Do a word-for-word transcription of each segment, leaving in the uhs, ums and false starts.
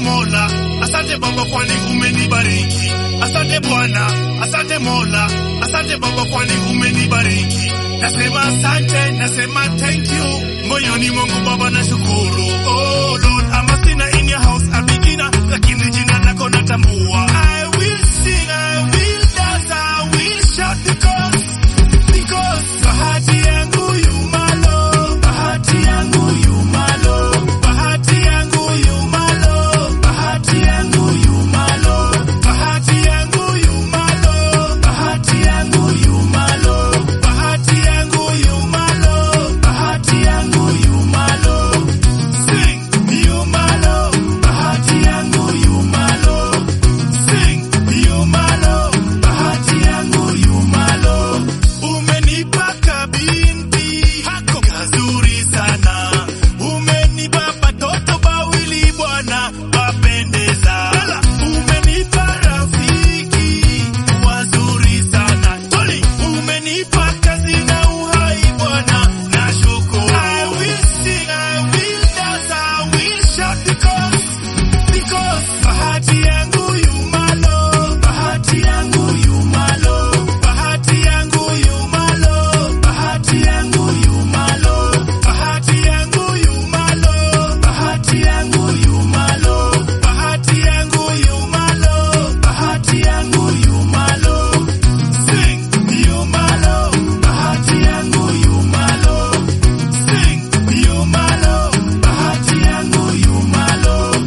Mola, asante Baba kwani umenibariki. Asante Bwana, asante Mola, asante Baba kwani umenibariki. Nasema asante, nasema thank you. Moyoni mwangu Baba nashukuru. Oh Lord, I'm a sinner in your house, a beginner, lakini jina lako natambua. I will sing, I will dance, I will shout because, because bahati yangu you my Lord, bahati yangu you my Lord, bahati yangu you my Lord, bahati yangu you my Lord, bahati yangu you my Lord, bahati yangu you my Lord, bahati yangu you my Lord, bahati yangu you my Lord. Sing you my Lord, bahati yangu you my Lord. Sing you my Lord, bahati yangu you my Lord. Umenipa kabinti hako kazuri sana, umenipa patoto bawili Bwana wapendeza, umenipa rafiki wazuri sana, Toli umenipa kazi na uhai Bwana nashukuru. I will sing, I will dance, I will shout because, because bahati yangu you my Lord, bahati yangu you my Lord, bahati yangu you my Lord, bahati yangu you my Lord, bahati yangu you my Lord, bahati yangu you my Lord, bahati yangu you my Lord, bahati yangu you my Lord. Sing you my Lord, bahati yangu you my Lord. Sing you my Lord, bahati yangu you my Lord.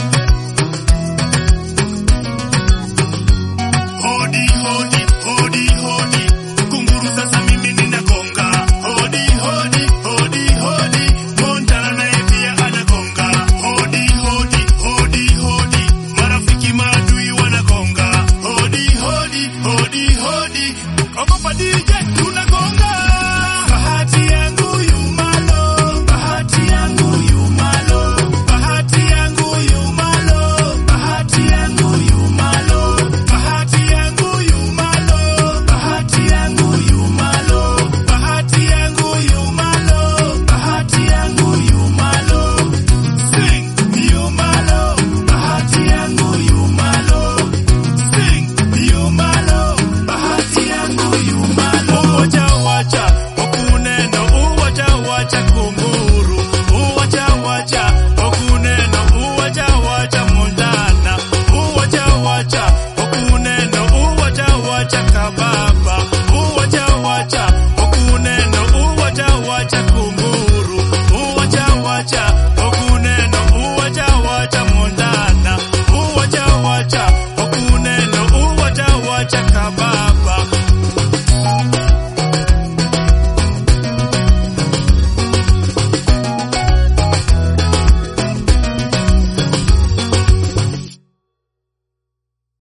Hodi hodi hodi hodi, kunguru sasa mimi ninagonga. Hodi hodi hodi hodi, Montana naye pia anagonga. Hodi hodi hodi hodi, marafiki maadui wanagonga. Hodi hodi hodi hodi, ogopa D J tunagonga. Bahati yangu you my Lord, bahati yangu you my Lord, bahati yangu you my Lord, bahati yangu you my Lord, bahati yangu you my Lord, bahati yangu you my Lord, bahati yangu you my Lord, bahati yangu you my Lord. Sing you my Lord, bahati yangu you my Lord. Sing you my Lord, bahati yangu you my Lord. Uwacha wacha okuneno, uwacha wacha kunguru, uwacha wacha okuneno, uwacha wacha Montana, uwacha wacha okuneno, uwacha wacha kababa.